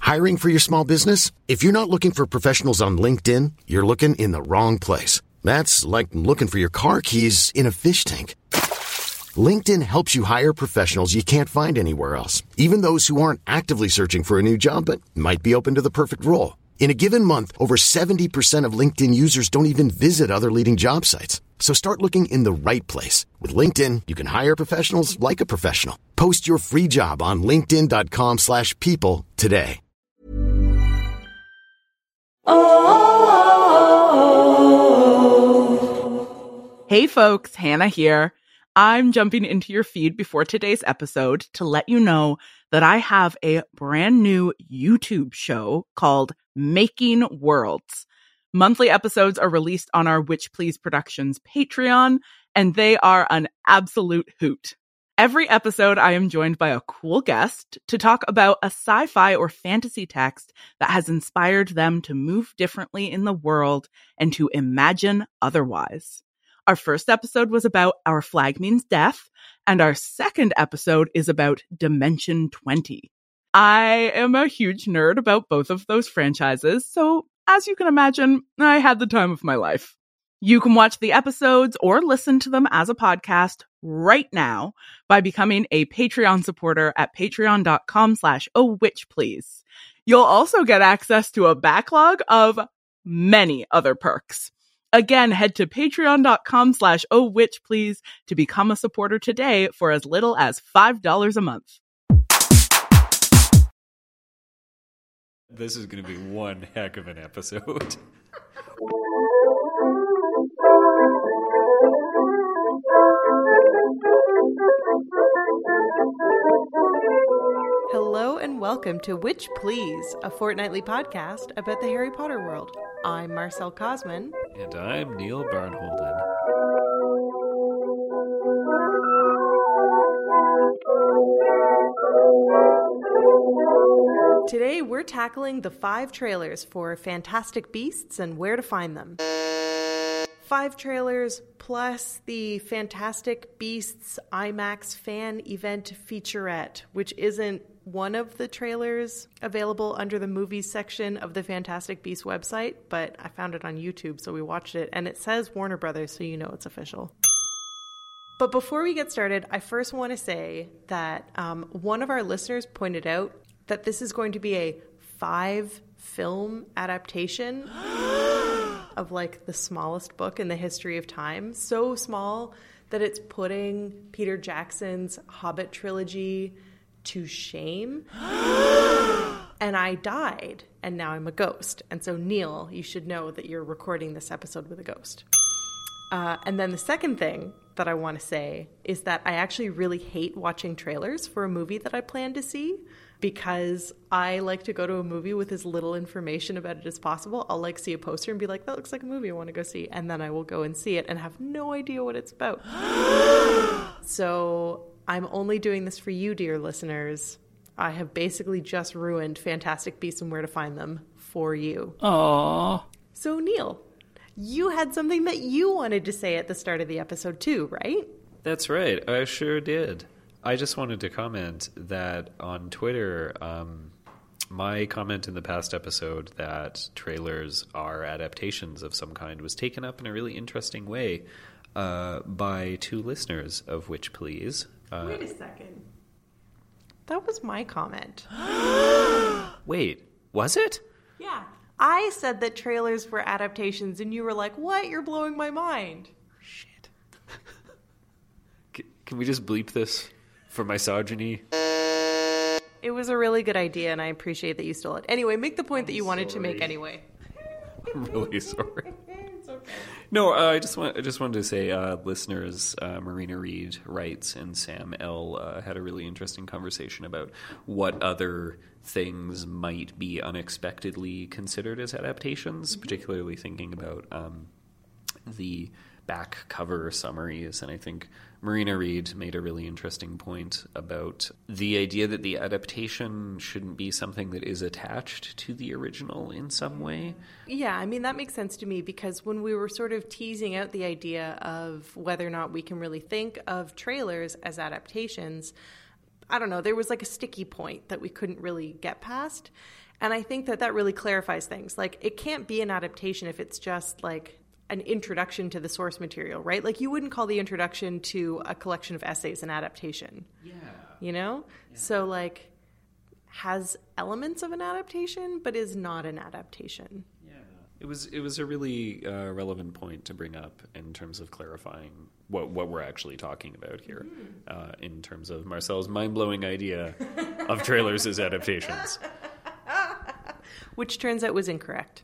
Hiring for your small business? If you're not looking for professionals on LinkedIn, you're looking in the wrong place. That's like looking for your car keys in a fish tank. LinkedIn helps you hire professionals you can't find anywhere else, even those who aren't actively searching for a new job but might be open to the perfect role. In a given month, over 70% of LinkedIn users don't even visit other leading job sites. So start looking in the right place. With LinkedIn, you can hire professionals like a professional. Post your free job on linkedin.com/people today. Hey folks, Hannah here. I'm jumping into your feed before today's episode to let you know that I have a brand new YouTube show called Making Worlds. Monthly episodes are released on our Witch Please Productions Patreon, and they are an absolute hoot. Every episode, I am joined by a cool guest to talk about a sci-fi or fantasy text that has inspired them to move differently in the world and to imagine otherwise. Our first episode was about Our Flag Means Death, and our second episode is about Dimension 20. I am a huge nerd about both of those franchises, so as you can imagine, I had the time of my life. You can watch the episodes or listen to them as a podcast right now by becoming a Patreon supporter at patreon.com/ohwitchplease. You'll also get access to a backlog of many other perks. Again, head to patreon.com/ohwitchplease to become a supporter today for as little as $5 a month. This is going to be one heck of an episode. Hello and welcome to Witch Please, a fortnightly podcast about the Harry Potter world. I'm Marcel Cosman. And I'm Neil Barnholden. Today we're tackling the 5 trailers for Fantastic Beasts and where to find them. 5 trailers plus the Fantastic Beasts IMAX fan event featurette, which isn't one of the trailers available under the movies section of the Fantastic Beasts website, but I found it on YouTube, so we watched it, and it says Warner Brothers, so you know it's official. But before we get started, I first want to say that one of our listeners pointed out that this is going to be a 5-film adaptation of like the smallest book in the history of time. So small that it's putting Peter Jackson's Hobbit trilogy to shame. And I died, and now I'm a ghost. And so, Neil, you should know that you're recording this episode with a ghost. And then the second thing that I want to say is that I actually really hate watching trailers for a movie that I plan to see, because I like to go to a movie with as little information about it as possible. I'll like see a poster and be like, that looks like a movie I want to go see. And then I will go and see it and have no idea what it's about. So I'm only doing this for you, dear listeners. I have basically just ruined Fantastic Beasts and Where to Find Them for you. Aww. So Neil, you had something that you wanted to say at the start of the episode too, right? That's right. I sure did. I just wanted to comment that on Twitter, my comment in the past episode that trailers are adaptations of some kind was taken up in a really interesting way by 2 listeners of Witch Please. Wait a second. That was my comment. Wait, was it? Yeah. I said that trailers were adaptations, and you were like, what? You're blowing my mind. Shit. Can we just bleep this for misogyny? It was a really good idea, and I appreciate that you stole it. Anyway, make the point that you wanted to make anyway. I'm really sorry. It's okay. No, I just wanted to say, listeners, Marina Reed writes, and Sam L. Had a really interesting conversation about what other things might be unexpectedly considered as adaptations, particularly thinking about the back cover summaries. And I think Marina Reed made a really interesting point about the idea that the adaptation shouldn't be something that is attached to the original in some way. Yeah, I mean, that makes sense to me, because when we were sort of teasing out the idea of whether or not we can really think of trailers as adaptations, I don't know, there was like a sticky point that we couldn't really get past. And I think that really clarifies things. Like, it can't be an adaptation if it's just like an introduction to the source material, right? Like, you wouldn't call the introduction to a collection of essays an adaptation. Yeah. You know? Yeah. So, like, has elements of an adaptation, but is not an adaptation. Yeah. It was a really relevant point to bring up in terms of clarifying what we're actually talking about here, in terms of Marcel's mind-blowing idea of trailers as adaptations. Which turns out was incorrect.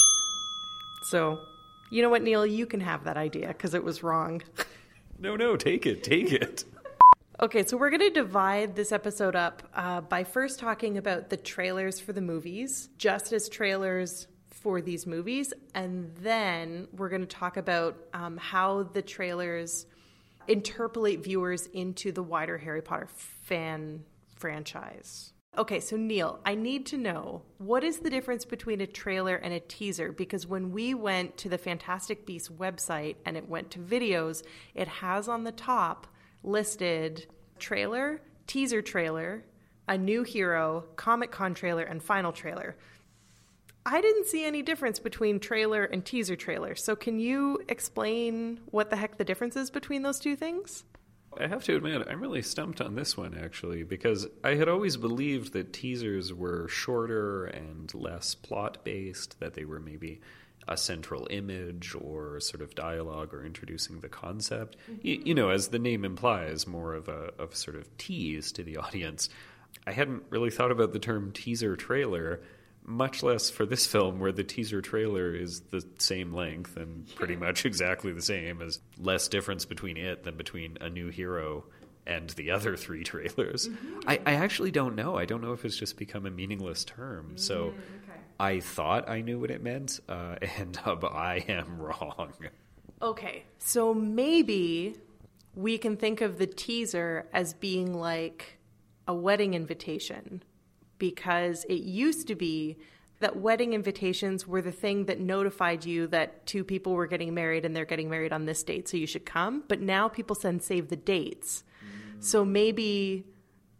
So, you know what, Neil? You can have that idea because it was wrong. No, take it. Okay, so we're going to divide this episode up by first talking about the trailers for the movies, just as trailers for these movies, and then we're going to talk about how the trailers interpolate viewers into the wider Harry Potter fan franchise. Okay, so Neil, I need to know, what is the difference between a trailer and a teaser? Because when we went to the Fantastic Beasts website and it went to videos, it has on the top listed trailer, teaser trailer, a new hero, Comic-Con trailer, and final trailer. I didn't see any difference between trailer and teaser trailer. So can you explain what the heck the difference is between those two things? I have to admit, I'm really stumped on this one, actually, because I had always believed that teasers were shorter and less plot-based, that they were maybe a central image or sort of dialogue or introducing the concept. You know, as the name implies, more of a sort of tease to the audience. I hadn't really thought about the term teaser trailer, much less for this film, where the teaser trailer is the same length and pretty much exactly the same, as less difference between it than between A New Hero and the other three trailers. I actually don't know. I don't know if it's just become a meaningless term. So I thought I knew what it meant, and I am wrong. Okay, so maybe we can think of the teaser as being like a wedding invitation, because it used to be that wedding invitations were the thing that notified you that two people were getting married and they're getting married on this date, so you should come. But now people save the dates. So maybe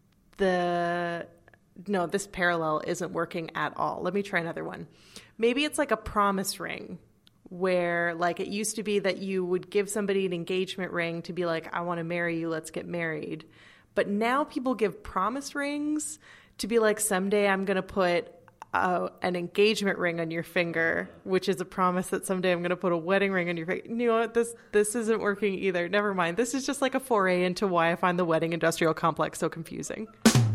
this parallel isn't working at all. Let me try another one. Maybe it's like a promise ring, where like it used to be that you would give somebody an engagement ring to be like, I want to marry you, let's get married. But now people give promise rings to be like, someday I'm going to put an engagement ring on your finger, which is a promise that someday I'm going to put a wedding ring on your finger. You know what? This isn't working either. Never mind. This is just like a foray into why I find the wedding industrial complex so confusing.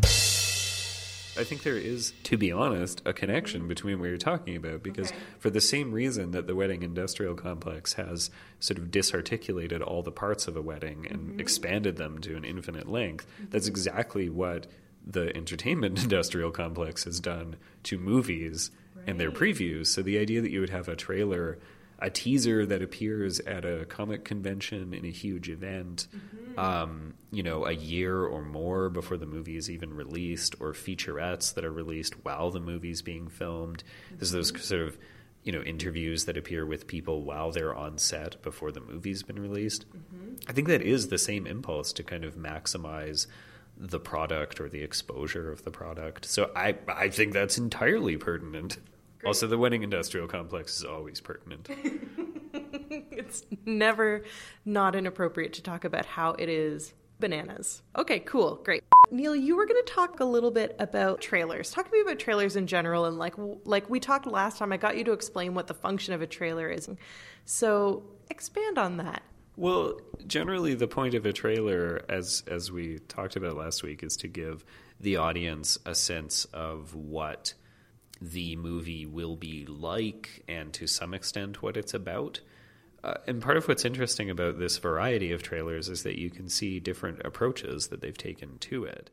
I think there is, to be honest, a connection between what you're talking about, because for the same reason that the wedding industrial complex has sort of disarticulated all the parts of a wedding and expanded them to an infinite length, that's exactly what the entertainment industrial complex has done to movies and their previews. So the idea that you would have a trailer, a teaser that appears at a comic convention in a huge event, a year or more before the movie is even released, or featurettes that are released while the movie's being filmed. There's those sort of, interviews that appear with people while they're on set before the movie's been released. I think that is the same impulse to kind of maximize the product or the exposure of the product. So I think that's entirely pertinent. Great. Also, the wedding industrial complex is always pertinent. It's never not inappropriate to talk about how it is bananas. Okay, cool, great. Neil, you were going to talk a little bit about trailers. Talk to me about trailers in general, and like we talked last time, I got you to explain what the function of a trailer is. So expand on that. Well, generally the point of a trailer, as we talked about last week, is to give the audience a sense of what the movie will be like, and to some extent what it's about. And part of what's interesting about this variety of trailers is that you can see different approaches that they've taken to it.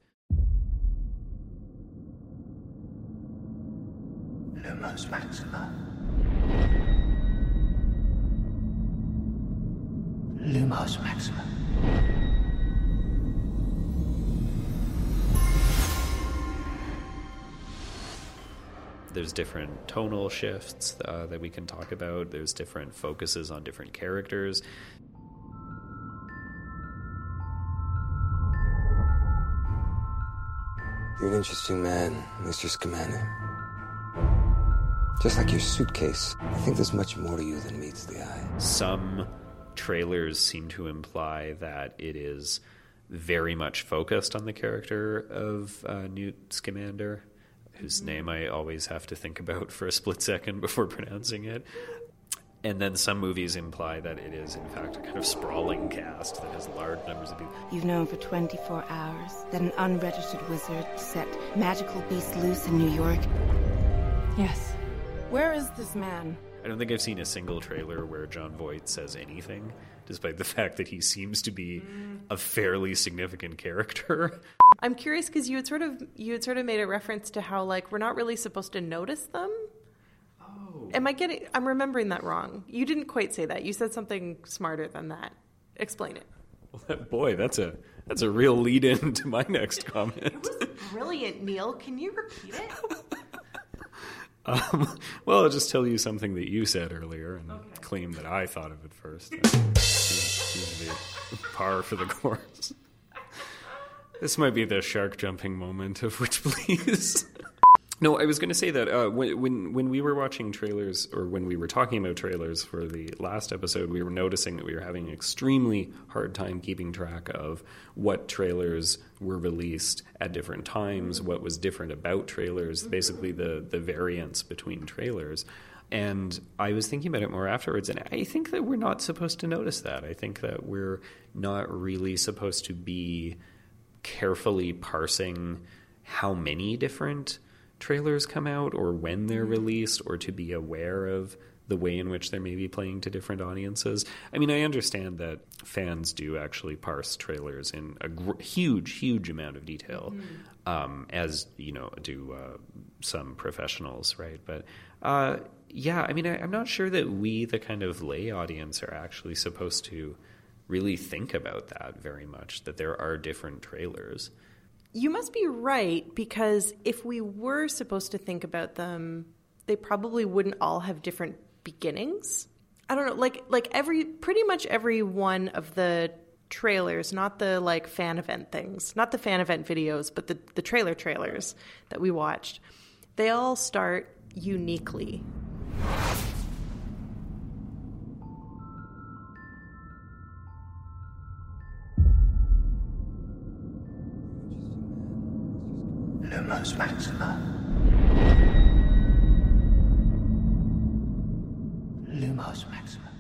Lumos Maxima. Lumos Maxima. There's different tonal shifts that we can talk about. There's different focuses on different characters. You're an interesting man, Mr. Scamander. Just like your suitcase, I think there's much more to you than meets the eye. Some trailers seem to imply that it is very much focused on the character of Newt Scamander, whose name I always have to think about for a split second before pronouncing it. And then some movies imply that it is, in fact, a kind of sprawling cast that has large numbers of people. You've known for 24 hours that an unregistered wizard set magical beasts loose in New York? Yes. Where is this man? I don't think I've seen a single trailer where Jon Voight says anything, despite the fact that he seems to be a fairly significant character. I'm curious because you had sort of made a reference to how, like, we're not really supposed to notice them. Oh. I'm remembering that wrong. You didn't quite say that. You said something smarter than that. Explain it. Well, boy, that's a real lead-in to my next comment. It was brilliant, Neil. Can you repeat it? Well, I'll just tell you something that you said earlier and claim that I thought of it first. Seems to be par for the course. This might be the shark jumping moment of Which Please. No, I was going to say that when we were watching trailers, or when we were talking about trailers for the last episode, we were noticing that we were having an extremely hard time keeping track of what trailers were released at different times, what was different about trailers, basically the variance between trailers. And I was thinking about it more afterwards, and I think that we're not supposed to notice that. I think that we're not really supposed to be carefully parsing how many different trailers come out or when they're released, or to be aware of the way in which they're maybe playing to different audiences. I mean, I understand that fans do actually parse trailers in a huge amount of detail, as, you know, do some professionals, right? But yeah, I mean, I'm not sure that we, the kind of lay audience, are actually supposed to really think about that very much, that there are different trailers. You must be right, because if we were supposed to think about them, they probably wouldn't all have different beginnings. I don't know, like pretty much every one of the trailers, not the like fan event things, not the fan event videos, but the trailers that we watched, they all start uniquely. Lumos Maxima. Lumos Maxima.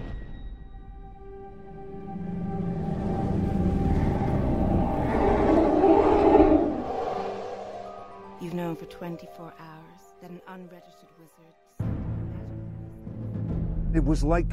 You've known for 24 hours that an unregistered wizard set magical... It was like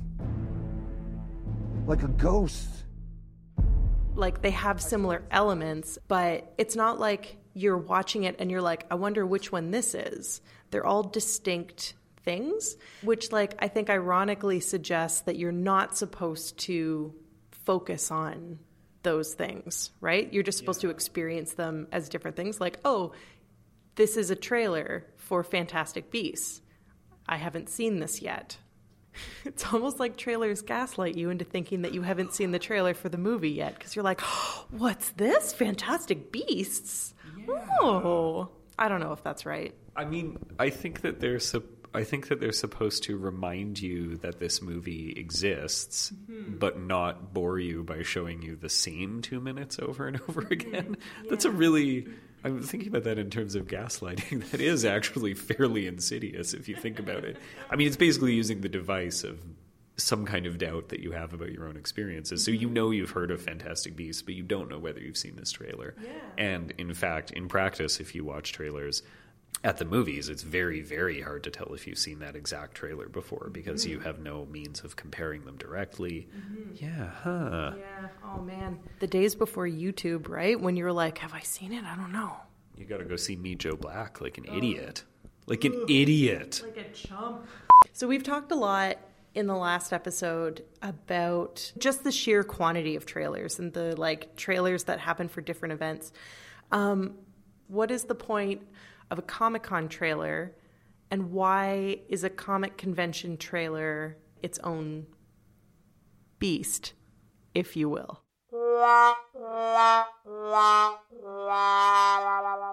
a ghost. Like, they have similar elements, but it's not like you're watching it and you're like, I wonder which one this is. They're all distinct things, which, like, I think ironically suggests that you're not supposed to focus on those things, right? You're just supposed to experience them as different things. Like, oh, this is a trailer for Fantastic Beasts. I haven't seen this yet. It's almost like trailers gaslight you into thinking that you haven't seen the trailer for the movie yet, because you're like, oh, what's this? Fantastic Beasts? Yeah. Oh, I don't know if that's right. I mean, I think that they're supposed to remind you that this movie exists, but not bore you by showing you the same 2 minutes over and over again. Yeah. That's a really... I'm thinking about that in terms of gaslighting. That is actually fairly insidious if you think about it. I mean, it's basically using the device of some kind of doubt that you have about your own experiences. So you know you've heard of Fantastic Beasts, but you don't know whether you've seen this trailer. Yeah. And in fact, in practice, if you watch trailers at the movies, it's very, very hard to tell if you've seen that exact trailer before, because you have no means of comparing them directly. Yeah, huh. Yeah, oh man. The days before YouTube, right? When you're like, have I seen it? I don't know. You gotta go see Meet Joe Black like an idiot. Like an idiot. Like a chump. So we've talked a lot in the last episode about just the sheer quantity of trailers and the like trailers that happen for different events. What is the point of a Comic-Con trailer, and why is a comic convention trailer its own beast, if you will?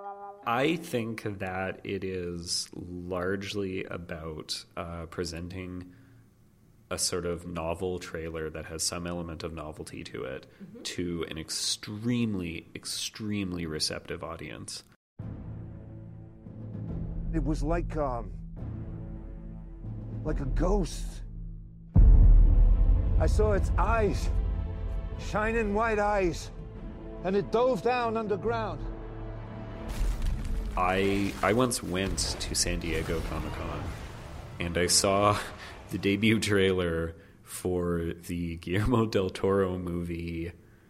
I think that it is largely about presenting a sort of novel trailer that has some element of novelty to it to an extremely, extremely receptive audience. It was like a ghost. I saw its eyes, shining white eyes, and it dove down underground. I once went to San Diego Comic-Con, and I saw the debut trailer for the Guillermo del Toro movie.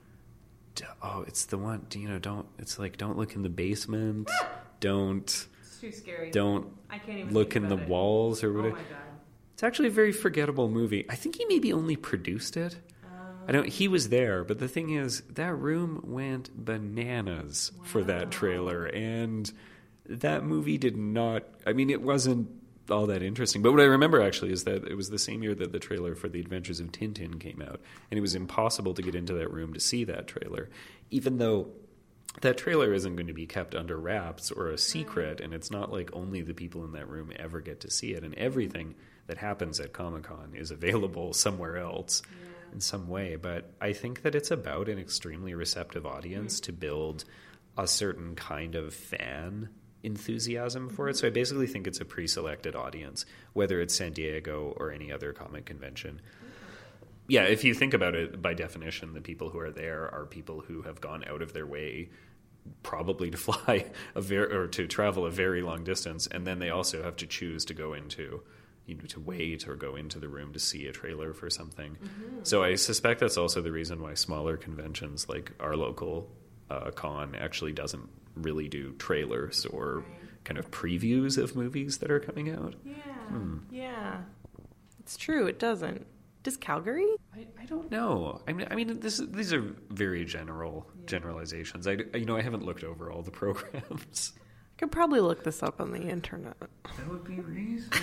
Oh, it's the one, don't look in the basement. It's too scary. I can't even look in the walls or whatever. Oh my God. It's actually a very forgettable movie. I think he maybe only produced it. He was there, but the thing is, that room went bananas for that trailer, and that movie did not, it wasn't all that interesting. But what I remember actually is that it was the same year that the trailer for The Adventures of Tintin came out, and it was impossible to get into that room to see that trailer, even though that trailer isn't going to be kept under wraps or a secret, and it's not like only the people in that room ever get to see it, and everything that happens at Comic-Con is available somewhere else in some way. But I think that it's about an extremely receptive audience to build a certain kind of fan enthusiasm for it. So I basically think it's a pre-selected audience, whether it's San Diego or any other comic convention. Yeah, if you think about it, by definition, the people who are there are people who have gone out of their way probably to fly or to travel a very long distance, and then they also have to choose to go into, to wait or go into the room to see a trailer for something. So I suspect that's also the reason why smaller conventions like our local con actually doesn't really do trailers or kind of previews of movies that are coming out. Yeah. It's true, it doesn't. Does Calgary? I don't know. These are very generalizations. I haven't looked over all the programs. I could probably look this up on the internet. That would be reasonable.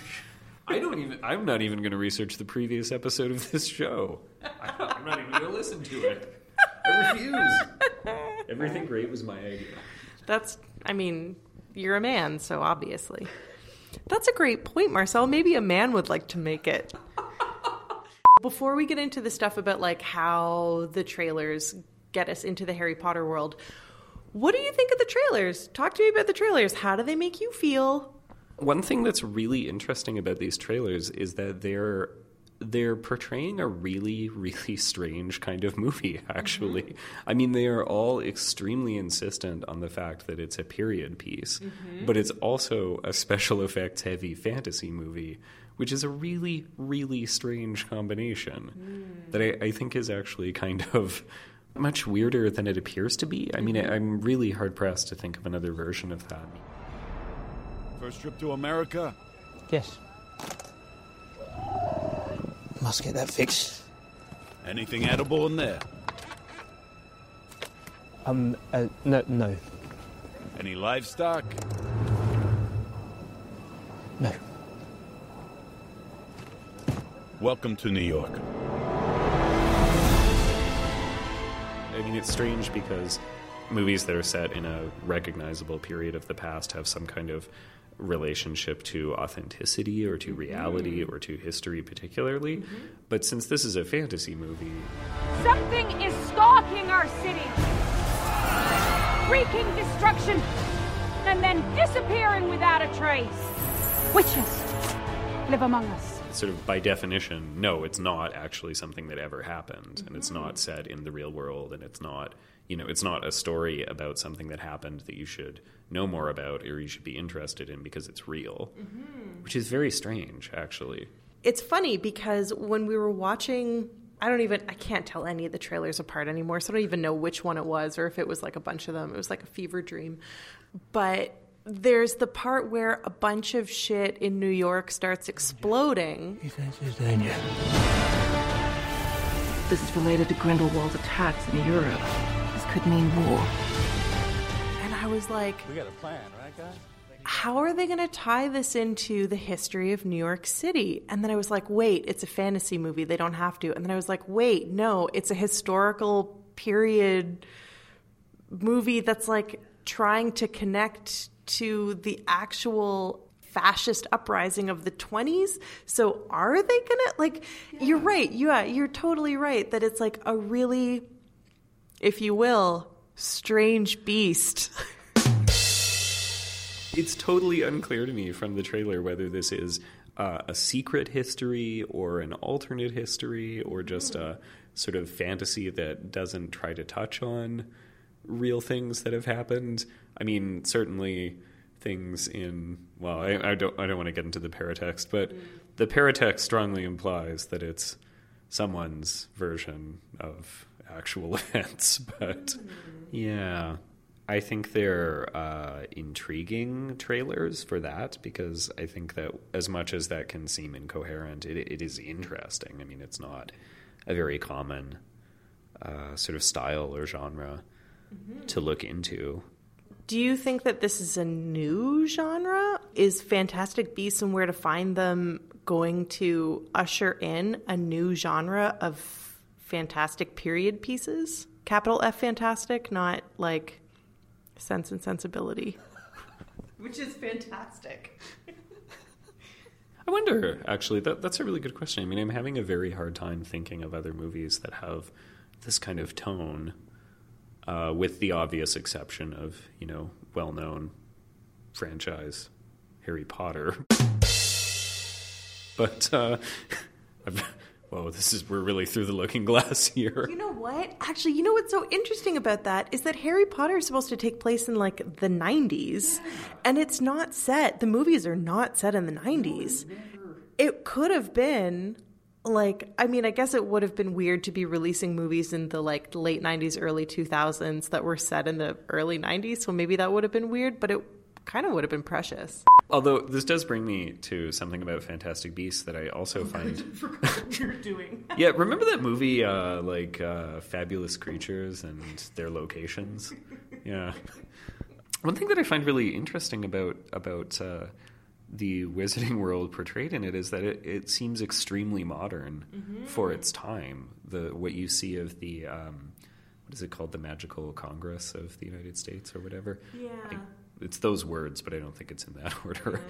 I'm not even going to research the previous episode of this show. I'm not even going to listen to it. I refuse. Everything great was my idea. You're a man, so obviously. That's a great point, Marcel. Maybe a man would like to make it. Before we get into the stuff about like how the trailers get us into the Harry Potter world, what do you think of the trailers? Talk to me about the trailers. How do they make you feel? One thing that's really interesting about these trailers is that they're portraying a really, really strange kind of movie, actually. They are all extremely insistent on the fact that it's a period piece, but it's also a special effects heavy fantasy movie, which is a really, really strange combination that I think is actually kind of much weirder than it appears to be. I'm really hard-pressed to think of another version of that. First trip to America? Yes. Must get that fixed. Anything edible in there? No. Any livestock? No. Welcome to New York. It's strange because movies that are set in a recognizable period of the past have some kind of relationship to authenticity or to reality or to history particularly. But since this is a fantasy movie... Something is stalking our city, wreaking destruction, and then disappearing without a trace. Witches live among us. Sort of by definition, no, it's not actually something that ever happened, and it's not set in the real world, and it's not, it's not a story about something that happened that you should know more about or you should be interested in because it's real, which is very strange, actually. It's funny because when we were watching, I can't tell any of the trailers apart anymore, so I don't even know which one it was or if it was like a bunch of them. It was like a fever dream. But there's the part where a bunch of shit in New York starts exploding. This is related to Grindelwald's attacks in Europe. This could mean war. And I was like, We got a plan, right, guys? how are they going to tie this into the history of New York City? And then I was like, wait, it's a fantasy movie. They don't have to. And then I was like, wait, no, it's a historical period movie that's like trying to connect to the actual fascist uprising of the 20s. So are they gonna, like, you're right. Yeah, you're totally right that it's like a really, if you will, strange beast. It's totally unclear to me from the trailer whether this is a secret history or an alternate history or just a sort of fantasy that doesn't try to touch on real things that have happened. I mean, certainly things in, well, I don't want to get into the paratext, but the paratext strongly implies that it's someone's version of actual events. But yeah, I think they're intriguing trailers for that, because I think that as much as that can seem incoherent, it is interesting. I mean, it's not a very common sort of style or genre to look into. Do you think that this is a new genre? Is Fantastic Beasts and Where to Find Them going to usher in a new genre of fantastic period pieces? Capital F fantastic, not like Sense and Sensibility. Which is fantastic. I wonder, actually, that's a really good question. I mean, I'm having a very hard time thinking of other movies that have this kind of tone, with the obvious exception of, you know, well-known franchise Harry Potter. But, well, we're really through the looking glass here. You know what? Actually, you know what's so interesting about that is that Harry Potter is supposed to take place in, like, the 90s, and it's not set. The movies are not set in the 90s. It could have been, like, I mean, I guess it would have been weird to be releasing movies in the, like, late 90s, early 2000s that were set in the early 90s, so maybe that would have been weird, but it kind of would have been precious. Although this does bring me to something about Fantastic Beasts that I also find... I forgot what you were doing. Yeah, remember that movie, Fabulous Creatures and Their Locations? Yeah. One thing that I find really interesting about the Wizarding world portrayed in it is that it seems extremely modern for its time. What you see of the... what is it called? The Magical Congress of the United States or whatever? Yeah. It's those words, but I don't think it's in that order.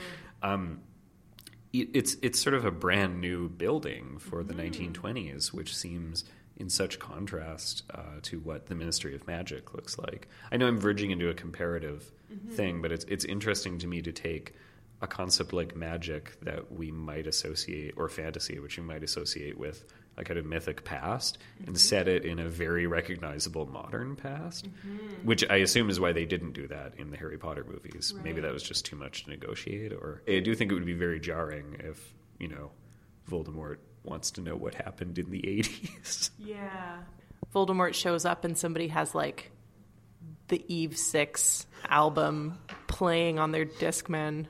It's sort of a brand new building for the 1920s, which seems in such contrast to what the Ministry of Magic looks like. I know I'm verging into a comparative thing, but it's interesting to me to take a concept like magic that we might associate, or fantasy, which we might associate with a kind of mythic past, and set it in a very recognizable modern past, which I assume is why they didn't do that in the Harry Potter movies. Right. Maybe that was just too much to negotiate, or I do think it would be very jarring if, you know, Voldemort wants to know what happened in the 80s. Yeah. Voldemort shows up and somebody has, like, the Eve 6 album playing on their Discman.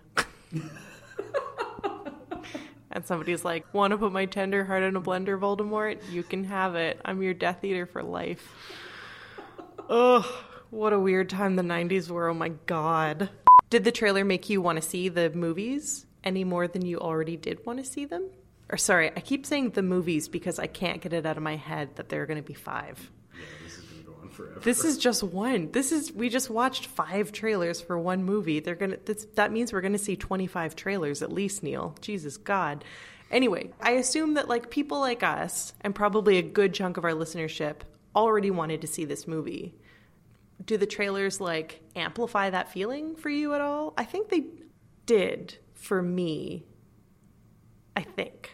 And somebody's like, want to put my tender heart in a blender, Voldemort? You can have it. I'm your Death Eater for life. Ugh, what a weird time the 90s were. Oh my God. Did the trailer make you want to see the movies any more than you already did want to see them? Or sorry, I keep saying the movies because I can't get it out of my head that there are going to be 5. Yeah, this is going to go on forever. This is just one. We just watched 5 trailers for one movie. That means we're gonna see 25 trailers at least, Neil. Jesus God. Anyway, I assume that, like, people like us, and probably a good chunk of our listenership, already wanted to see this movie. Do the trailers, like, amplify that feeling for you at all? I think they did for me. I think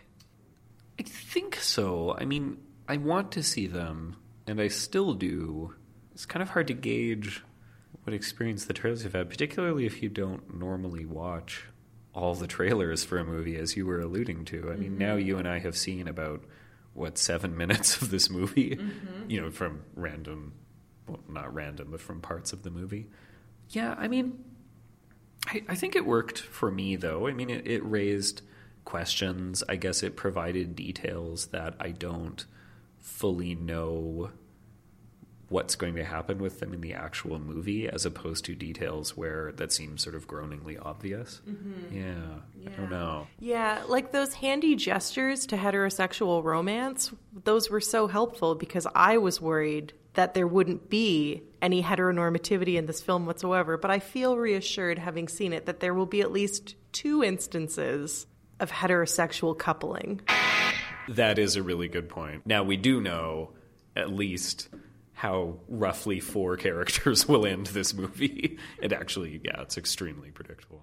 so. I mean, I want to see them, and I still do. It's kind of hard to gauge what experience the trailers have had, particularly if you don't normally watch all the trailers for a movie, as you were alluding to. I mean, now you and I have seen about, 7 minutes of this movie, you know, from random, well, not random, but from parts of the movie. Yeah, I mean, I think it worked for me, though. I mean, it raised questions. I guess it provided details that I don't fully know what's going to happen with them in the actual movie, as opposed to details that seem sort of groaningly obvious. Yeah, I don't know. Yeah, like those handy gestures to heterosexual romance, those were so helpful because I was worried that there wouldn't be any heteronormativity in this film whatsoever, but I feel reassured, having seen it, that there will be at least 2 instances of heterosexual coupling. That is a really good point. Now, we do know at least how roughly 4 characters will end this movie. And actually, yeah, it's extremely predictable.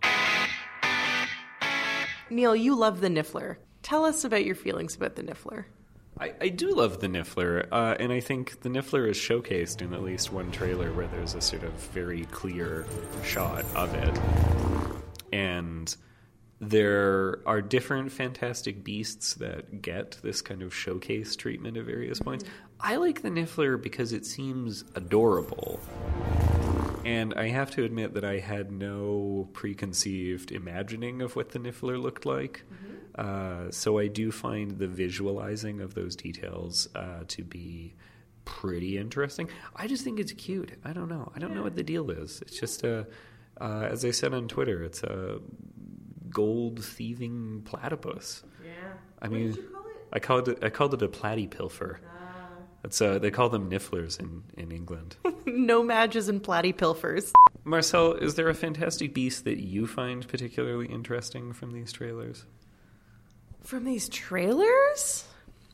Neil, you love the Niffler. Tell us about your feelings about the Niffler. I do love the Niffler, and I think the Niffler is showcased in at least one trailer where there's a sort of very clear shot of it. And there are different Fantastic Beasts that get this kind of showcase treatment at various points. I like the Niffler because it seems adorable. And I have to admit that I had no preconceived imagining of what the Niffler looked like. So I do find the visualizing of those details to be pretty interesting. I just think it's cute. I don't know. I don't know what the deal is. It's just, as I said on Twitter, it's a gold thieving platypus. Yeah. I mean, what did you call it? I called it a platypilfer. It's they call them Nifflers in England. No Madges and platypilfers. Marcel, is there a Fantastic Beast that you find particularly interesting from these trailers? From these trailers?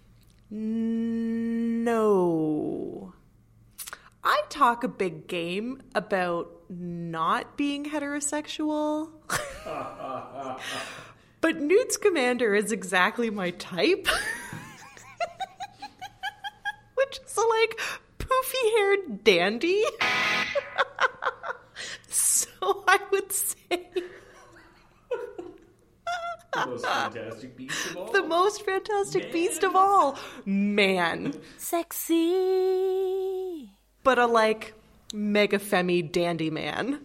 No. I talk a big game about not being heterosexual. But Newt Scamander is exactly my type. Which is like poofy-haired dandy. So I would say... The most fantastic beast of all. The most fantastic beast of all. Man. Sexy. But a, like, mega femi dandy man.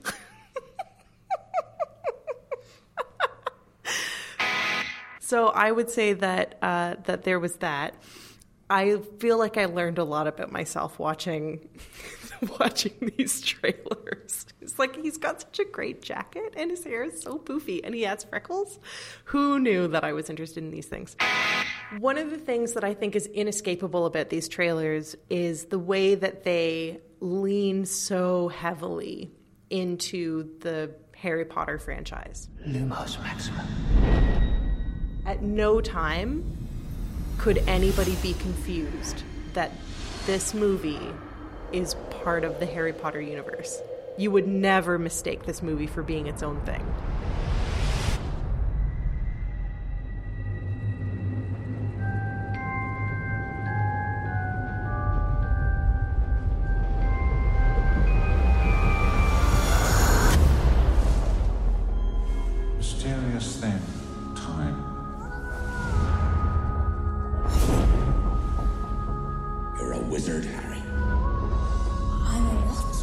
So I would say that that there was that. I feel like I learned a lot about myself watching these trailers. It's like he's got such a great jacket and his hair is so poofy and he has freckles. Who knew that I was interested in these things? One of the things that I think is inescapable about these trailers is the way that they lean so heavily into the Harry Potter franchise. Lumos Maxima. At no time could anybody be confused that this movie is part of the Harry Potter universe. You would never mistake this movie for being its own thing. Mysterious thing. Time. You're a wizard, Harry. I'm a what?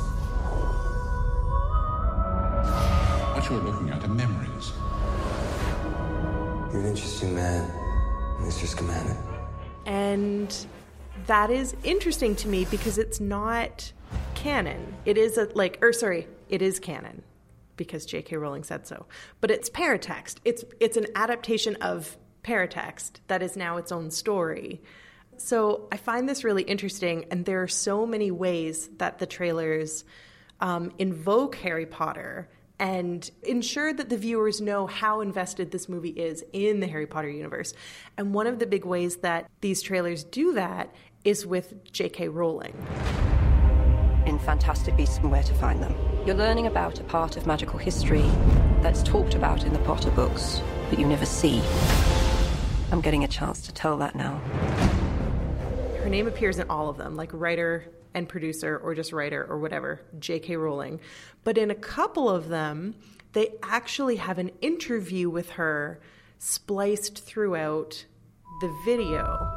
What you're looking at are memories. You're an interesting man, Mr. Scamander. And that is interesting to me because it's not canon. It is it is canon because J.K. Rowling said so. But it's paratext. It's an adaptation of paratext that is now its own story. So I find this really interesting, and there are so many ways that the trailers invoke Harry Potter and ensure that the viewers know how invested this movie is in the Harry Potter universe. And one of the big ways that these trailers do that is with J.K. Rowling. In Fantastic Beasts and Where to Find Them, you're learning about a part of magical history that's talked about in the Potter books, but you never see. I'm getting a chance to tell that now. Her name appears in all of them, like writer and producer or just writer or whatever, J.K. Rowling. But in a couple of them, they actually have an interview with her spliced throughout the video.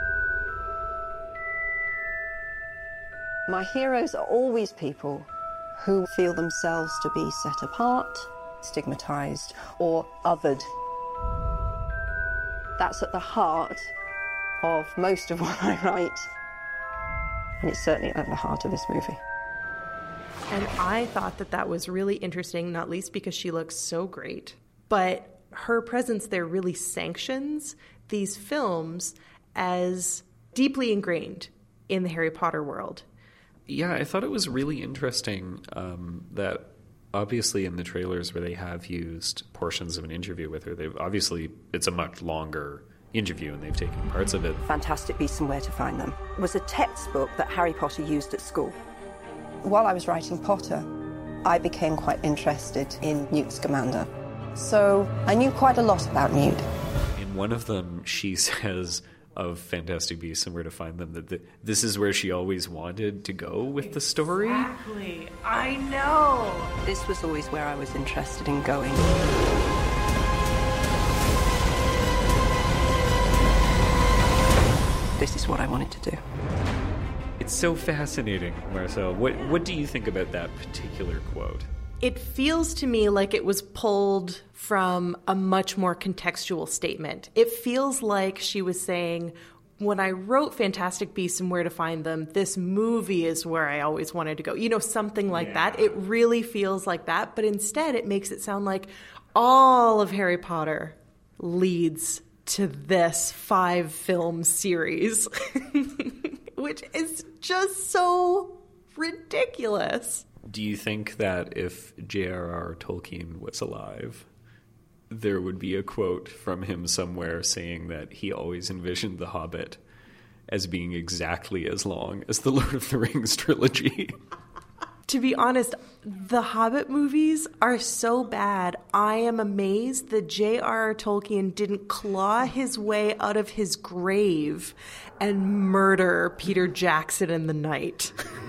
My heroes are always people who feel themselves to be set apart, stigmatized, or othered. That's at the heart of most of what I write. And it's certainly at the heart of this movie. And I thought that that was really interesting, not least because she looks so great. But her presence there really sanctions these films as deeply ingrained in the Harry Potter world. Yeah, I thought it was really interesting that obviously in the trailers where they have used portions of an interview with her, it's a much longer interview and they've taken parts of it. Fantastic Beasts and Where to Find Them was a textbook that Harry Potter used at school. While I was writing Potter, I became quite interested in Newt Scamander. So I knew quite a lot about Newt. In one of them, she says of Fantastic Beasts and Where to Find Them that this is where she always wanted to go with the story. Exactly. I know. This was always where I was interested in going. This is what I wanted to do. It's so fascinating, Marcel. What do you think about that particular quote? It feels to me like it was pulled from a much more contextual statement. It feels like she was saying, when I wrote Fantastic Beasts and Where to Find Them, this movie is where I always wanted to go. You know, something like that. It really feels like that. But instead, it makes it sound like all of Harry Potter leads to this 5-film series, which is just so ridiculous. Do you think that if J.R.R. Tolkien was alive, there would be a quote from him somewhere saying that he always envisioned The Hobbit as being exactly as long as the Lord of the Rings trilogy? To be honest, the Hobbit movies are so bad. I am amazed that J.R.R. Tolkien didn't claw his way out of his grave and murder Peter Jackson in the night.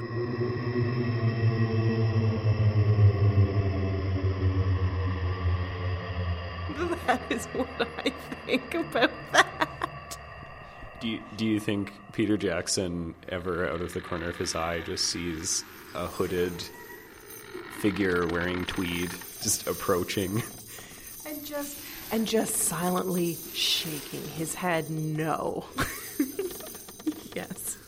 That is what I think about that. Do you think Peter Jackson ever, out of the corner of his eye, just sees a hooded figure wearing tweed just approaching and just silently shaking his head no? Yes.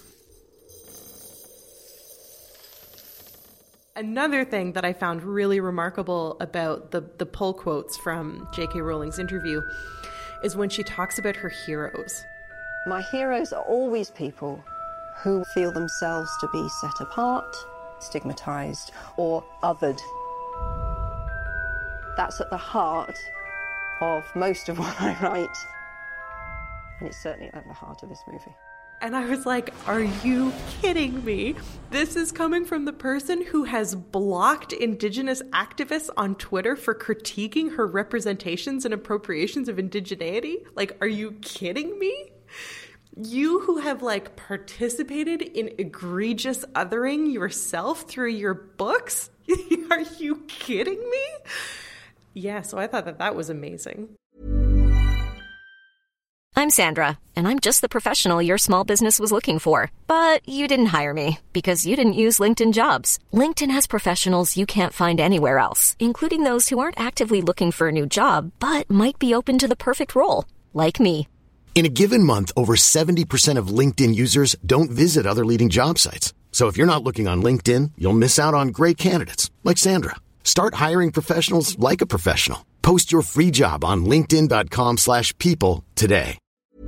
Another thing that I found really remarkable about the pull quotes from J.K. Rowling's interview is when she talks about her heroes. My heroes are always people who feel themselves to be set apart, stigmatized, or othered. That's at the heart of most of what I write. And it's certainly at the heart of this movie. And I was like, are you kidding me? This is coming from the person who has blocked Indigenous activists on Twitter for critiquing her representations and appropriations of indigeneity? Like, are you kidding me? You who have, like, participated in egregious othering yourself through your books? Are you kidding me? Yeah, so I thought that was amazing. I'm Sandra, and I'm just the professional your small business was looking for. But you didn't hire me because you didn't use LinkedIn Jobs. LinkedIn has professionals you can't find anywhere else, including those who aren't actively looking for a new job, but might be open to the perfect role, like me. In a given month, over 70% of LinkedIn users don't visit other leading job sites. So if you're not looking on LinkedIn, you'll miss out on great candidates like Sandra. Start hiring professionals like a professional. Post your free job on linkedin.com/people today.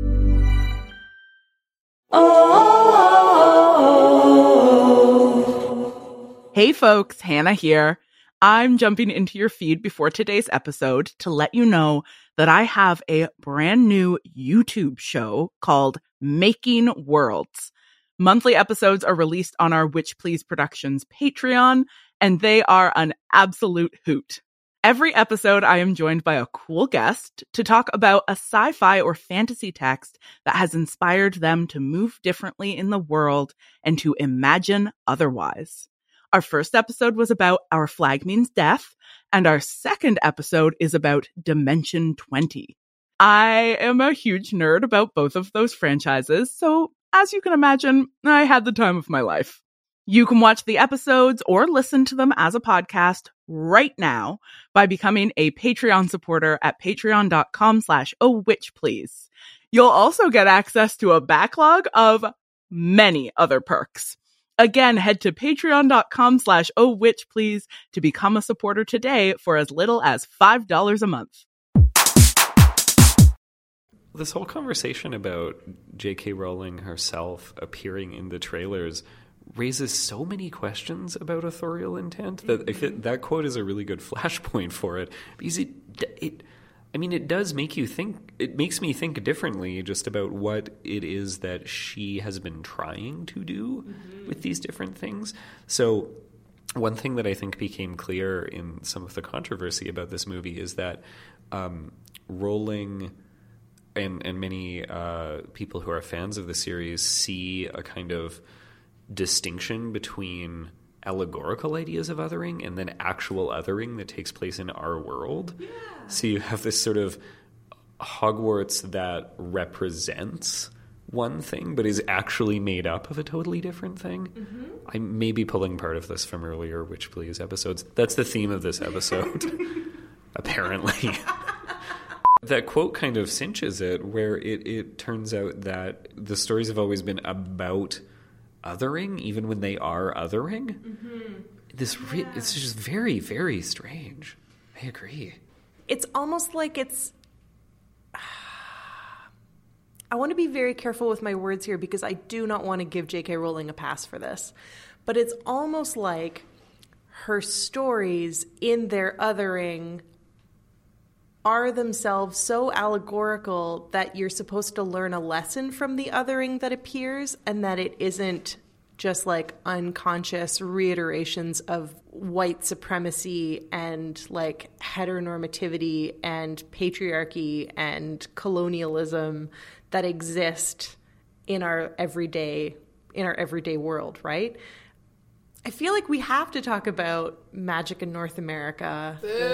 Hey folks, Hannah here. I'm jumping into your feed before today's episode to let you know that I have a brand new YouTube show called Making Worlds. Monthly episodes are released on our Witch Please Productions Patreon, and they are an absolute hoot. Every episode, I am joined by a cool guest to talk about a sci-fi or fantasy text that has inspired them to move differently in the world and to imagine otherwise. Our first episode was about Our Flag Means Death, and our second episode is about Dimension 20. I am a huge nerd about both of those franchises, so as you can imagine, I had the time of my life. You can watch the episodes or listen to them as a podcast right now by becoming a Patreon supporter at patreon.com/ohwitchplease. You'll also get access to a backlog of many other perks. Again, head to patreon.com/ohwitchplease to become a supporter today for as little as $5 a month. This whole conversation about J.K. Rowling herself appearing in the trailers raises so many questions about authorial intent that I think that quote is a really good flashpoint for it, because it does make you think. It makes me think differently just about what it is that she has been trying to do with these different things. So one thing that I think became clear in some of the controversy about this movie is that Rowling and many people who are fans of the series see a kind of distinction between allegorical ideas of othering and then actual othering that takes place in our world. Yeah. So you have this sort of Hogwarts that represents one thing but is actually made up of a totally different thing. Mm-hmm. I may be pulling part of this from earlier Witch Please episodes. That's the theme of this episode, apparently. That quote kind of cinches it, where it turns out that the stories have always been about othering, even when they are othering. Mm-hmm. It's just very, very strange. I agree. It's almost like it's... I want to be very careful with my words here because I do not want to give J.K. Rowling a pass for this. But it's almost like her stories in their othering are themselves so allegorical that you're supposed to learn a lesson from the othering that appears, and that it isn't just like unconscious reiterations of white supremacy and like heteronormativity and patriarchy and colonialism that exist in our everyday world, right? I feel like we have to talk about magic in North America.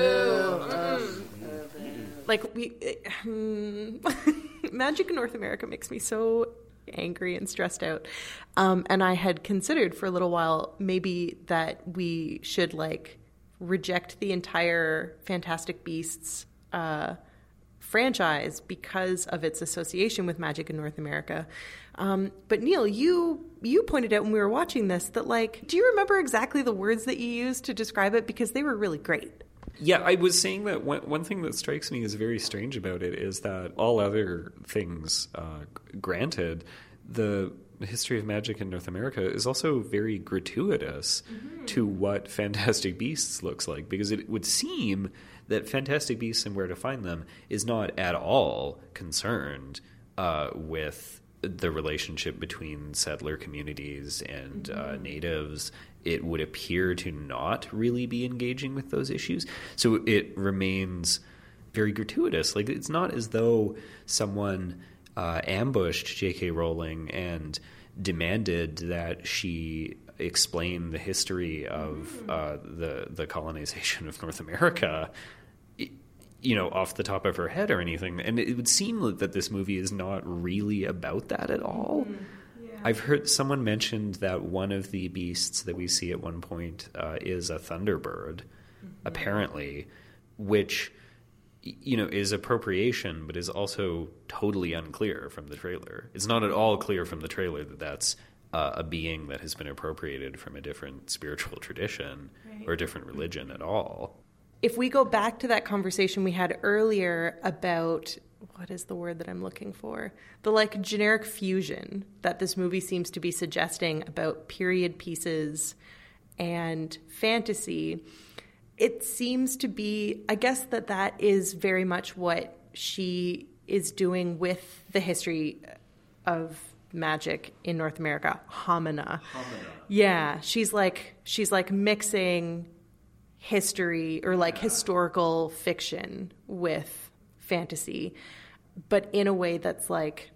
Magic in North America makes me so angry and stressed out. And I had considered for a little while maybe that we should like reject the entire Fantastic Beasts franchise because of its association with magic in North America. But Neil, you pointed out when we were watching this that like, do you remember exactly the words that you used to describe it? Because they were really great. Yeah, I was saying that one thing that strikes me as very strange about it is that all other things granted, the history of magic in North America is also very gratuitous to what Fantastic Beasts looks like, because it would seem that Fantastic Beasts and Where to Find Them is not at all concerned with the relationship between settler communities and natives. It would appear to not really be engaging with those issues. So it remains very gratuitous. Like, it's not as though someone ambushed J.K. Rowling and demanded that she explain the history of the colonization of North America, off the top of her head or anything. And it would seem that this movie is not really about that at all. I've heard someone mentioned that one of the beasts that we see at one point is a Thunderbird, apparently, which, is appropriation, but is also totally unclear from the trailer. It's not at all clear from the trailer that that's a being that has been appropriated from a different spiritual tradition or a different religion at all. If we go back to that conversation we had earlier about... what is the word that I'm looking for? The like generic fusion that this movie seems to be suggesting about period pieces and fantasy. It seems to be, I guess that is very much what she is doing with the history of magic in North America. Homina. Yeah, she's like mixing history or like historical fiction with fantasy, but in a way that's like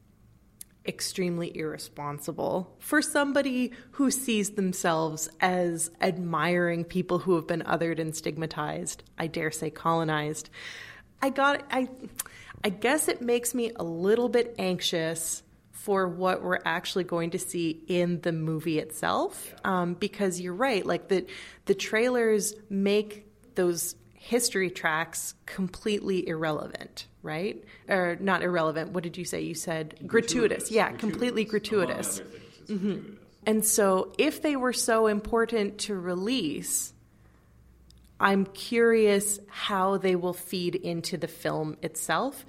extremely irresponsible for somebody who sees themselves as admiring people who have been othered and stigmatized, I dare say colonized. I guess it makes me a little bit anxious for what we're actually going to see in the movie itself, because you're right, like the trailers make those history tracks completely irrelevant, right? Or not irrelevant. What did you say? You said gratuitous. Yeah, completely gratuitous. Mm-hmm. And so if they were so important to release, I'm curious how they will feed into the film itself.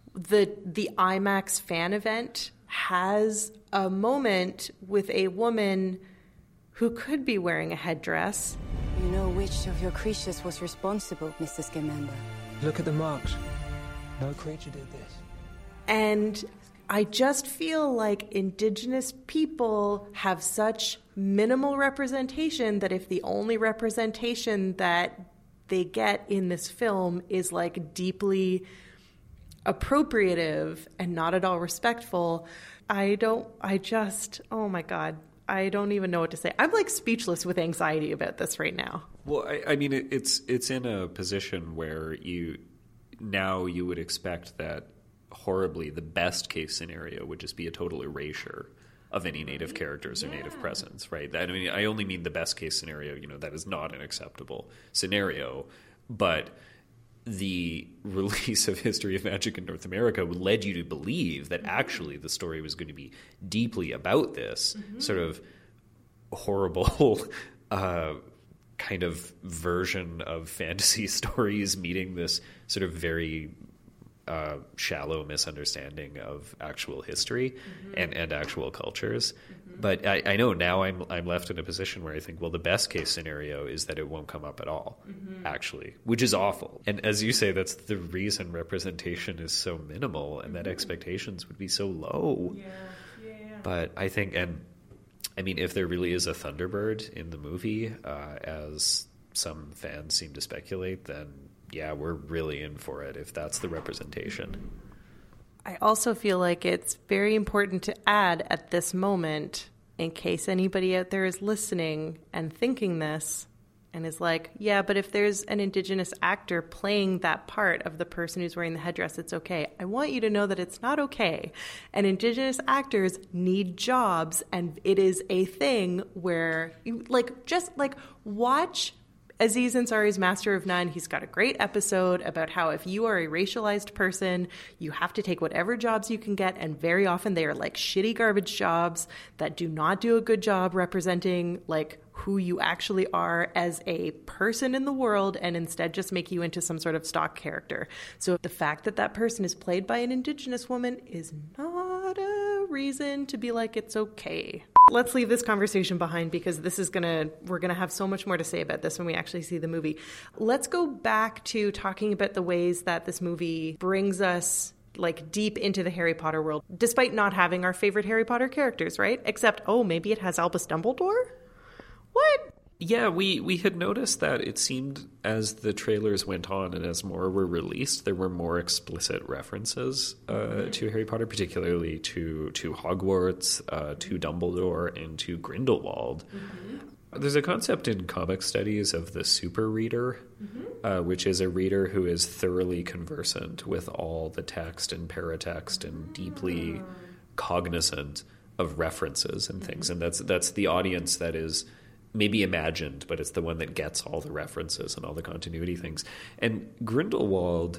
The IMAX fan event has a moment with a woman who could be wearing a headdress. You know which of your creatures was responsible, Mr. Scamander? Look at the marks. No creature did this. And I just feel like Indigenous people have such minimal representation that if the only representation that they get in this film is like deeply appropriative and not at all respectful, oh my God, I don't even know what to say. I'm like speechless with anxiety about this right now. Well, I mean, it's in a position where you would expect that horribly the best case scenario would just be a total erasure of any native characters or native presence, right? I mean, I only mean the best case scenario, that is not an acceptable scenario, but the release of History of Magic in North America led you to believe that actually the story was going to be deeply about this sort of horrible kind of version of fantasy stories meeting this sort of very shallow misunderstanding of actual history and actual cultures. But I know now I'm left in a position where I think, well, the best case scenario is that it won't come up at all, actually, which is awful. And as you say, that's the reason representation is so minimal and that expectations would be so low. But I think, and I mean, if there really is a Thunderbird in the movie, as some fans seem to speculate, then yeah, we're really in for it if that's the representation. I also feel like it's very important to add at this moment, in case anybody out there is listening and thinking this and is like, yeah, but if there's an Indigenous actor playing that part of the person who's wearing the headdress, it's okay. I want you to know that it's not okay. And Indigenous actors need jobs, and it is a thing where you just watch Aziz Ansari's Master of None. He's got a great episode about how if you are a racialized person, you have to take whatever jobs you can get, and very often they are like shitty garbage jobs that do not do a good job representing like who you actually are as a person in the world, and instead just make you into some sort of stock character. So the fact that that person is played by an Indigenous woman is not a reason to be like, it's okay. Let's leave this conversation behind because we're gonna have so much more to say about this when we actually see the movie. Let's go back to talking about the ways that this movie brings us like deep into the Harry Potter world, despite not having our favorite Harry Potter characters, right? Except, maybe it has Albus Dumbledore? What? Yeah, we had noticed that it seemed as the trailers went on and as more were released, there were more explicit references to Harry Potter, particularly to Hogwarts, to Dumbledore, and to Grindelwald. There's a concept in comic studies of the super reader, which is a reader who is thoroughly conversant with all the text and paratext and deeply cognizant of references and things. And that's the audience that is maybe imagined, but it's the one that gets all the references and all the continuity things. And Grindelwald,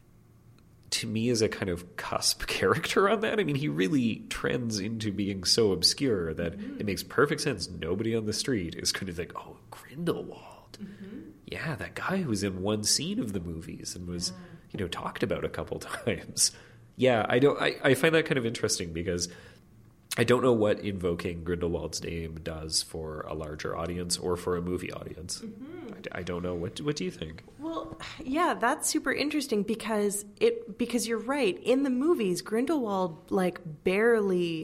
to me, is a kind of cusp character on that. I mean, he really trends into being so obscure that it makes perfect sense. Nobody on the street is going to think, oh, Grindelwald. Yeah, that guy who was in one scene of the movies and was, talked about a couple times. Yeah, I find that kind of interesting because I don't know what invoking Grindelwald's name does for a larger audience or for a movie audience. I don't know. What do you think? Well, yeah, that's super interesting because you're right. In the movies, Grindelwald barely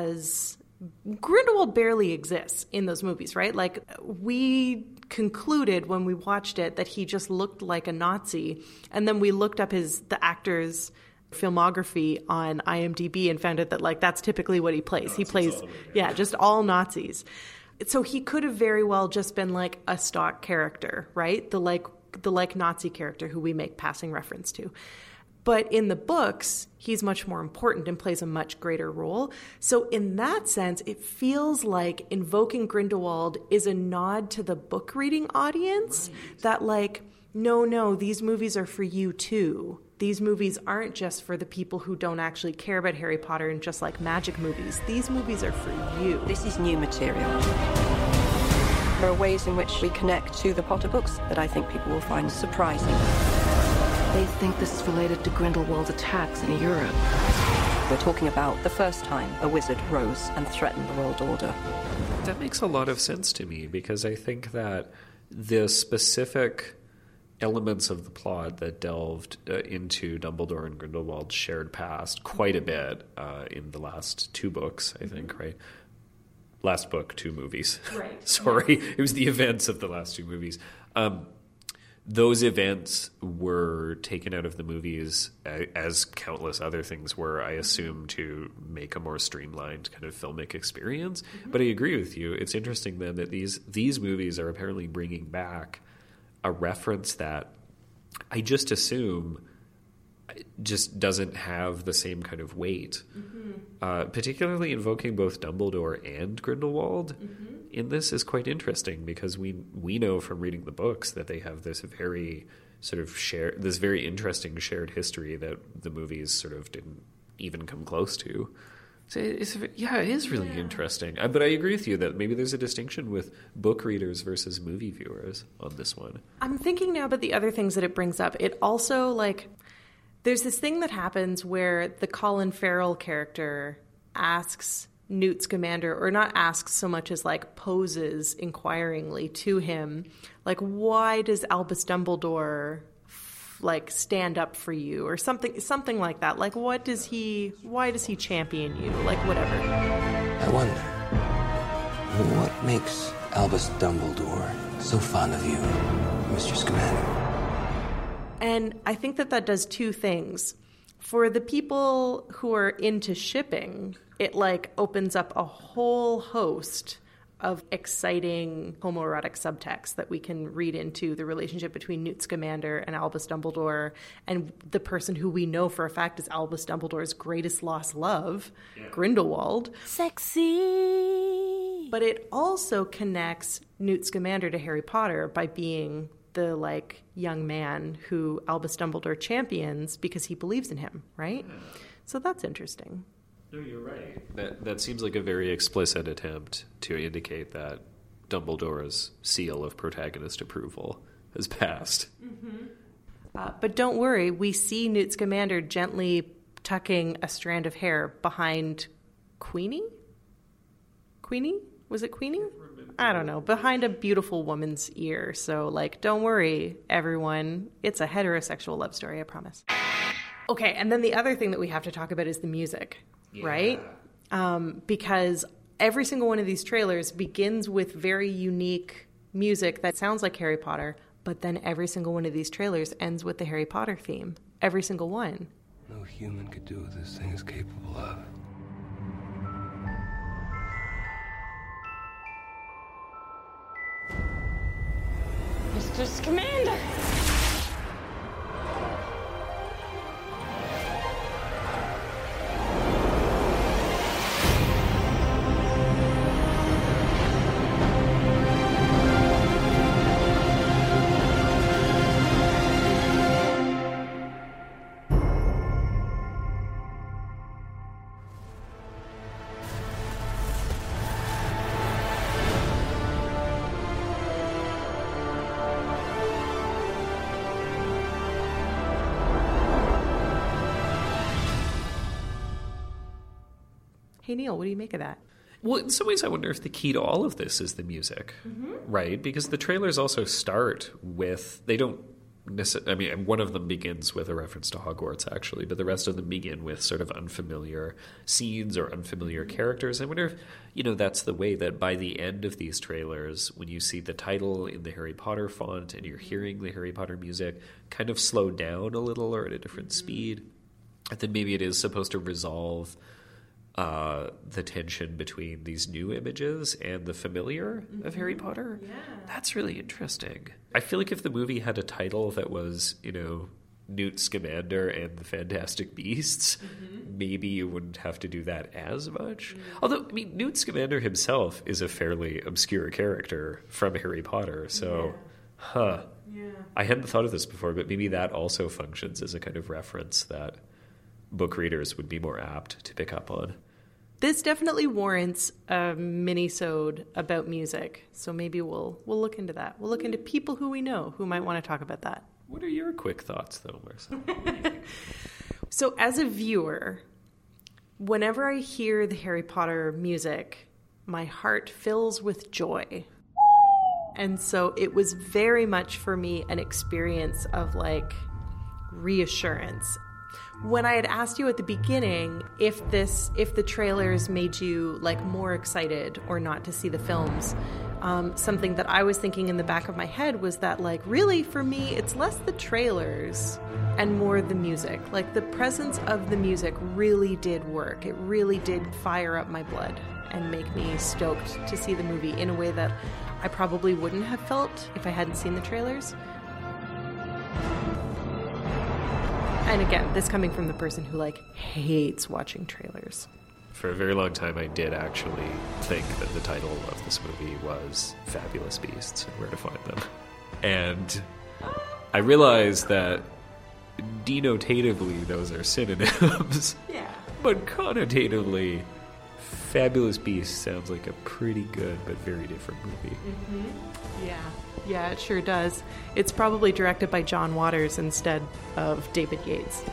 exists in those movies, right? Like, we concluded when we watched it that he just looked like a Nazi, and then we looked up the actor's filmography on IMDb and found out that that's typically what he plays. He plays just all Nazis. So he could have very well just been like a stock character, right? The Nazi character who we make passing reference to. But in the books, he's much more important and plays a much greater role. So in that sense, it feels like invoking Grindelwald is a nod to the book reading audience, that no, these movies are for you too. These movies aren't just for the people who don't actually care about Harry Potter and just like magic movies. These movies are for you. This is new material. There are ways in which we connect to the Potter books that I think people will find surprising. They think this is related to Grindelwald's attacks in Europe. We're talking about the first time a wizard rose and threatened the world order. That makes a lot of sense to me, because I think that the specific elements of the plot that delved into Dumbledore and Grindelwald's shared past quite a bit in the last 2 books, I think, right? Last book, 2 movies. Right. Sorry, it was the events of the last 2 movies. Those events were taken out of the movies, as countless other things were, I assume, to make a more streamlined kind of filmic experience. But I agree with you. It's interesting then that these movies are apparently bringing back a reference that I just assume just doesn't have the same kind of weight. Particularly invoking both Dumbledore and Grindelwald in this is quite interesting, because we know from reading the books that they have this very sort of this very interesting shared history that the movies sort of didn't even come close to. So it is really interesting. But I agree with you that maybe there's a distinction with book readers versus movie viewers on this one. I'm thinking now about the other things that it brings up. It also, like, there's this thing that happens where the Colin Farrell character asks Newt Scamander, or not asks so much as like poses inquiringly to him, like, why does Albus Dumbledore like stand up for you, or something like that. Like, why does he champion you? Like, whatever. I wonder, what makes Albus Dumbledore so fond of you, Mr. Scamander? And I think that does 2 things. For the people who are into shipping, it like opens up a whole host of exciting homoerotic subtext that we can read into the relationship between Newt Scamander and Albus Dumbledore, and the person who we know for a fact is Albus Dumbledore's greatest lost love, Grindelwald. Sexy! But it also connects Newt Scamander to Harry Potter by being the like young man who Albus Dumbledore champions because he believes in him, right? Yeah. So that's interesting. No, you're right. That seems like a very explicit attempt to indicate that Dumbledore's seal of protagonist approval has passed. But don't worry, we see Newt Scamander gently tucking a strand of hair behind Queenie? Queenie? Was it Queenie? I don't know. Behind a beautiful woman's ear. So, like, don't worry, everyone. It's a heterosexual love story, I promise. Okay, and then the other thing that we have to talk about is the music, right? Because every single one of these trailers begins with very unique music that sounds like Harry Potter, but then every single one of these trailers ends with the Harry Potter theme. Every single one. No human could do what this thing is capable of. Mr. Scamander! Hey, Neil, what do you make of that? Well, in some ways, I wonder if the key to all of this is the music, right? Because the trailers also start with, they don't necessarily, I mean, one of them begins with a reference to Hogwarts, actually, but the rest of them begin with sort of unfamiliar scenes or unfamiliar characters. I wonder if, that's the way that by the end of these trailers, when you see the title in the Harry Potter font and you're hearing the Harry Potter music kind of slow down a little or at a different speed, and then maybe it is supposed to resolve the tension between these new images and the familiar of Harry Potter. Yeah. That's really interesting. I feel like if the movie had a title that was, Newt Scamander and the Fantastic Beasts, maybe you wouldn't have to do that as much. Although, I mean, Newt Scamander himself is a fairly obscure character from Harry Potter, so, I hadn't thought of this before, but maybe that also functions as a kind of reference that book readers would be more apt to pick up on. This definitely warrants a mini-sode about music, so maybe we'll look into that. We'll look into people who we know who might want to talk about that. What are your quick thoughts, though, Marissa? So as a viewer, whenever I hear the Harry Potter music, my heart fills with joy. And so it was very much for me an experience of like reassurance. When I had asked you at the beginning if the trailers made you like more excited or not to see the films, something that I was thinking in the back of my head was that like really for me it's less the trailers and more the music. Like the presence of the music really did work. It really did fire up my blood and make me stoked to see the movie in a way that I probably wouldn't have felt if I hadn't seen the trailers. And again, this coming from the person who like hates watching trailers. For a very long time, I did actually think that the title of this movie was Fabulous Beasts and Where to Find Them. And I realized that denotatively those are synonyms. Yeah. But connotatively, Fabulous Beasts sounds like a pretty good but very different movie. Mm-hmm. Yeah, it sure does. It's probably directed by John Waters instead of David Yates.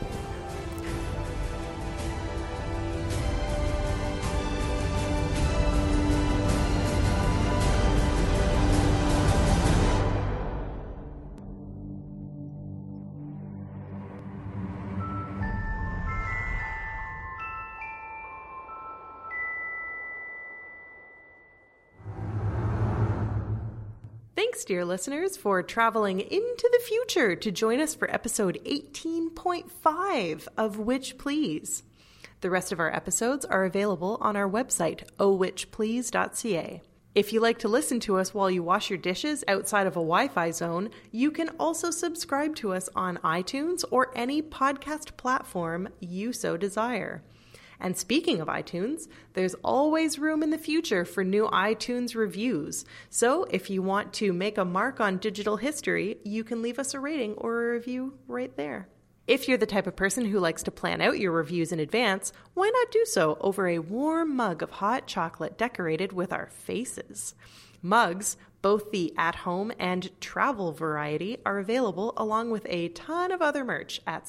Thanks, dear listeners, for traveling into the future to join us for episode 18.5 of Witch Please. The rest of our episodes are available on our website, owitchplease.ca. If you like to listen to us while you wash your dishes outside of a Wi-Fi zone, you can also subscribe to us on iTunes or any podcast platform you so desire. And speaking of iTunes, there's always room in the future for new iTunes reviews. So if you want to make a mark on digital history, you can leave us a rating or a review right there. If you're the type of person who likes to plan out your reviews in advance, why not do so over a warm mug of hot chocolate decorated with our faces? Mugs, both the at-home and travel variety, are available along with a ton of other merch at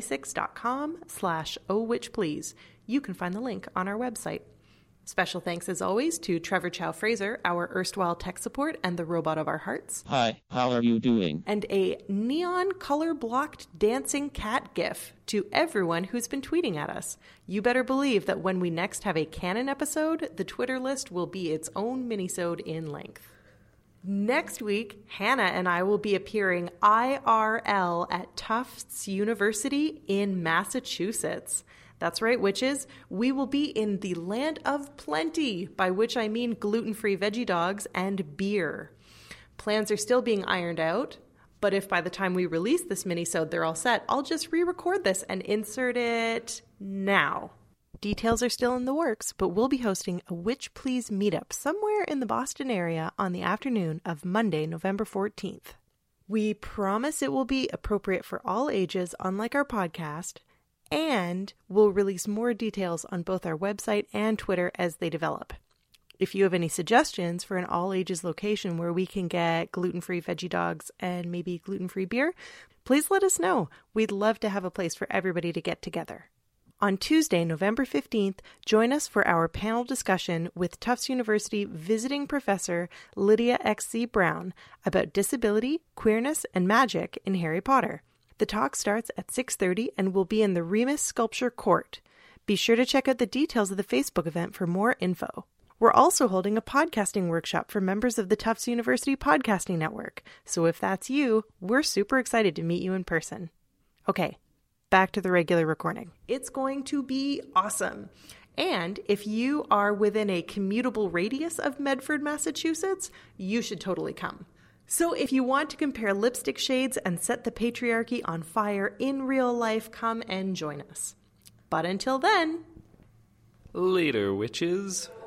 society6.com/ohwitchplease. You can find the link on our website. Special thanks, as always, to Trevor Chow Fraser, our erstwhile tech support and the robot of our hearts. Hi, how are you doing? And a neon color-blocked dancing cat gif to everyone who's been tweeting at us. You better believe that when we next have a canon episode, the Twitter list will be its own minisode in length. Next week, Hannah and I will be appearing IRL at Tufts University in Massachusetts. That's right, witches. We will be in the land of plenty, by which I mean gluten-free veggie dogs and beer. Plans are still being ironed out, but if by the time we release this minisode they're all set, I'll just re-record this and insert it now. Details are still in the works, but we'll be hosting a Witch Please meetup somewhere in the Boston area on the afternoon of Monday, November 14th. We promise it will be appropriate for all ages, unlike our podcast, and we'll release more details on both our website and Twitter as they develop. If you have any suggestions for an all-ages location where we can get gluten-free veggie dogs and maybe gluten-free beer, please let us know. We'd love to have a place for everybody to get together. On Tuesday, November 15th, join us for our panel discussion with Tufts University visiting professor Lydia X.C. Brown about disability, queerness, and magic in Harry Potter. The talk starts at 6:30 and will be in the Remus Sculpture Court. Be sure to check out the details of the Facebook event for more info. We're also holding a podcasting workshop for members of the Tufts University Podcasting Network. So if that's you, we're super excited to meet you in person. Okay, back to the regular recording. It's going to be awesome. And if you are within a commutable radius of Medford, Massachusetts, you should totally come. So if you want to compare lipstick shades and set the patriarchy on fire in real life, come and join us. But until then... Later, witches.